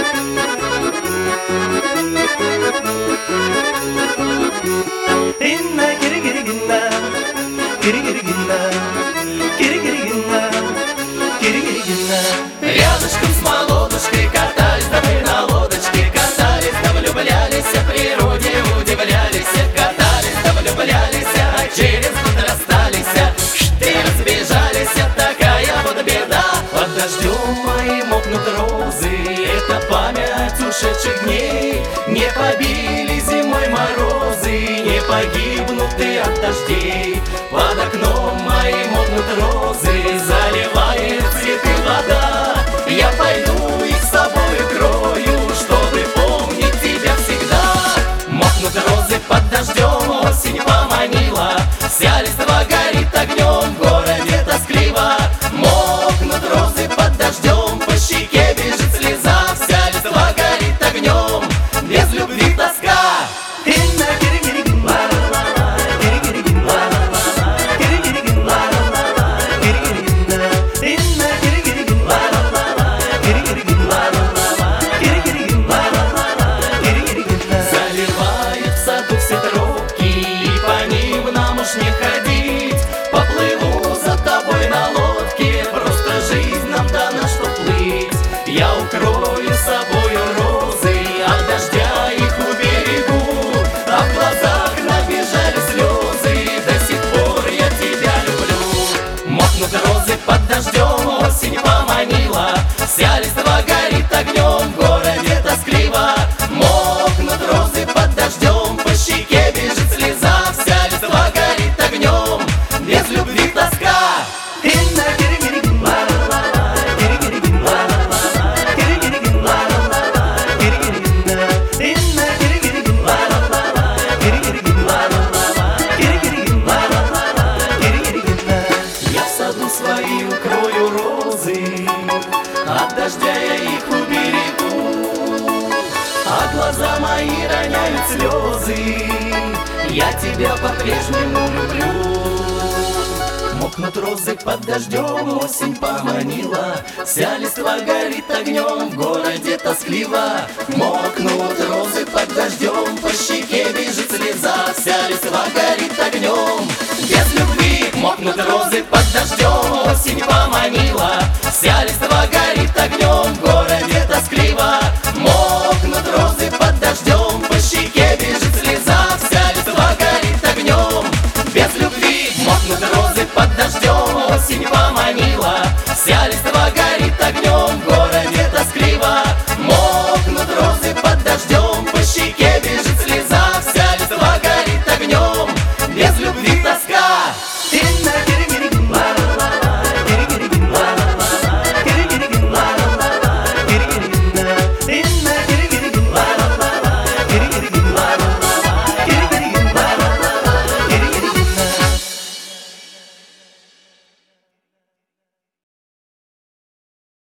Инна кири-кири-гинна, кири-кири-гинна, кири-кири-гинна, кири-кири-гинна. Рядышком с молодушкой катались, да мы на лодочке катались, да влюблялись в природе, удивлялись, катались, да влюблялись, а через год расстались, и разбежались, такая вот беда. Под дождем моим мокнут розы, это память ушедших дней. Не побили зимой морозы, не погибнут и от дождей. Под окном моим мокнут розы, заливает цветы вода. Я пойду их с собой крою, чтобы помнить тебя всегда. Мокнут розы под дождем, осень поманила, вся листва горит огнем, в городе тоскливо. Мокнут розы под дождем, по щеке бежит слеза, вся листва горит огнем, без любви тоска. Инна кири-кири-гинна, кири-кири-гинна, кири-кири-гинна, кири-кири-гинна. Инна кири-кири-гинна, кири-кири-гинна, кири-кири-гинна, кири-кири-гинна. Заливает в саду все тропки, и по ним нам уж не ходить. Поплыву за тобой на лодке, просто жизнь нам дана, что плыть. Я укрою собою розы, от дождя их уберегу, а в глазах набежали слезы, до сих пор я тебя люблю. Мокнут розы под дождем, осень поманила, вся листва горит огнем, в городе тоскливо. Мокнут розы под дождем, по щеке бежит слеза, вся листва горит огнем, без любви тоска. Инна кири-кири-гинна, кири-кири-гинна, кири-кири-гинна, кири-кири-гинна. Инна кири-кири-гинна, кири-кири-гинна, кири-кири-гинна, кири-кири-гинна. Я в саду свои укрою розы, от дождя я их уберегу, а глаза мои роняют слезы, я тебя по-прежнему люблю. Мокнут розы под дождем, осень поманила, вся листва горит огнем, в городе тоскливо. Мокнут розы под дождем, по щеке бежит слеза, вся листва горит огнем, без любви. Мокнут розы под дождем, осень поманила,